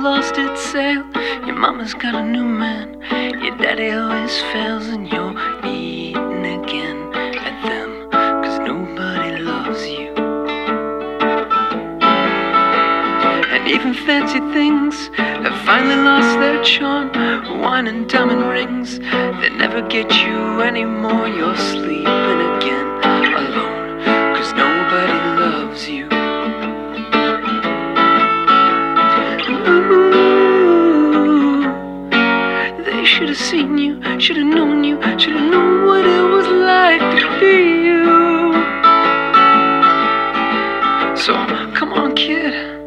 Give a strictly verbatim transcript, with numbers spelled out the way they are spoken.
lost its sail. Your mama's got a new man. Your daddy always fails, and you're eating again at them, 'cause nobody loves you. And even fancy things have finally lost their charm. Wine and diamond rings, they never get you anymore. You're sleeping again alone, 'cause nobody loves you. Ooh, they should have seen you, should have known you, should have known what it was like to be you. So come on, kid,